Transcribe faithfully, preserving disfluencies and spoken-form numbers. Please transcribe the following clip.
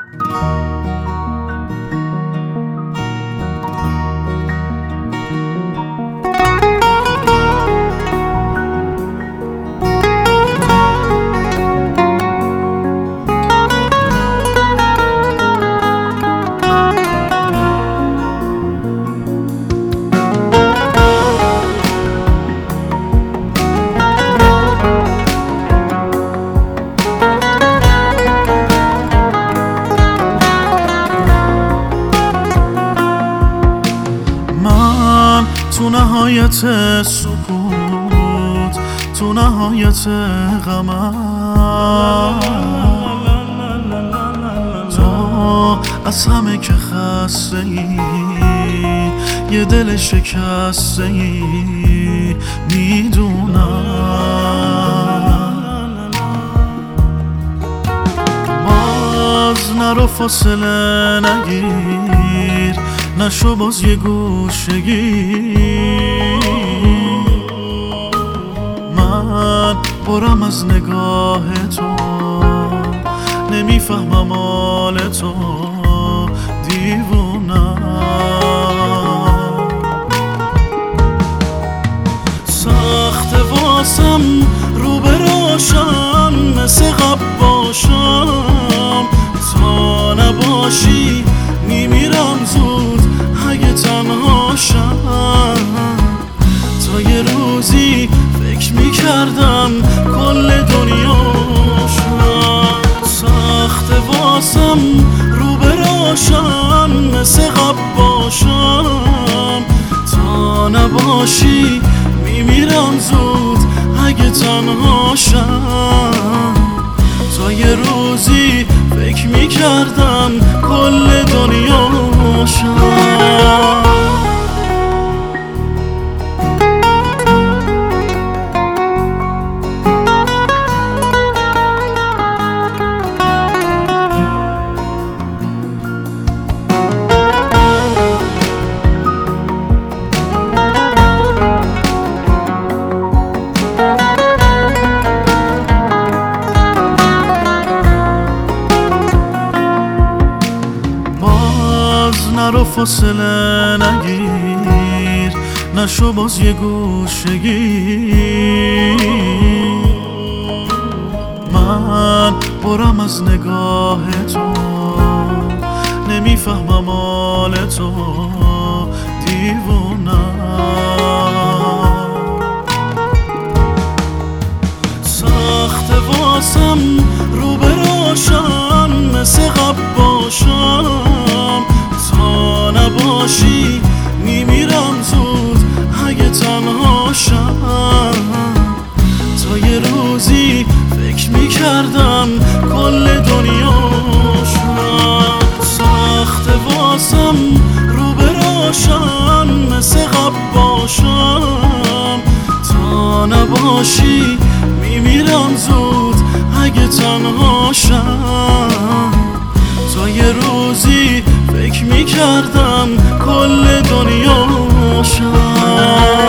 تو نهایت سکوت، تو نهایت غمم، تو از همه که خسته ای، یه دل شکسته ای، میدونم. باز نرو فاصله نگیر، نشو باز یه گوشگیر. من برم از نگاه تو، نمیفهمم حال تو، دیوونم. سخت واسم رو به روشم، مثل قباشم. تا نباشی میمیرم زود اگه تنهاشم. تا یه روزی فکر میکردم کل دنیاشم. سخت واسم رو به راشم، مثل قباشم. تا نباشی میمیرم زود اگه تنهاشم. تا یه روزی فکر میکردم کل دنیاشم. نرو فاصله نگیر، نشو باز یه گوشگیر. من برم از نگاه تو، نمیفهمم حال تو، دیوونم. سخت واسم رو به روشم، مثل قباشم. تا نباشی میمیرم زود اگه تنهاشم. تا یه روزی فکر میکردم کل دنیاشم. سخت واسم رو به روشم، مثل قباشم. تا نباشی میمیرم زود اگه تنهاشم. تا یه روزی فکر میکردم کل دنیاشم.